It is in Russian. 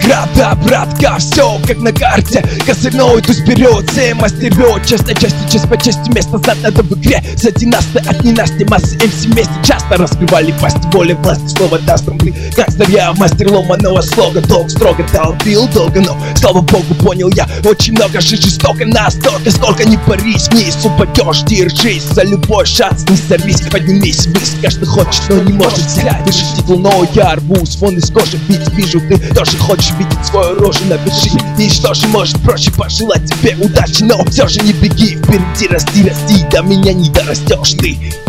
награда, братка, все как на карте. Козырной туз вперед, все мастерет. Часть на части, часть по части, место задано в игре. За династы от ненасти, массы МС вместе часто раскрывали пасти, воля власти, слово даст нам ты. Гангстер я, мастер ломаного слога. Долг строго долбил долго, но слава богу понял я очень много. Жить жестоко настолько, сколько не парись, вниз упадешь, держись за любой шанс, не сорвись, поднимись ввысь. Каждый хочет, но не может взять. Держи титул, но я рвусь вон из кожи, ведь вижу, ты тоже хочешь видеть свою рожу. Напиши, и что же может проще пожелать тебе удачи, но все же не беги, впереди расти, расти, до меня не дорастешь ты.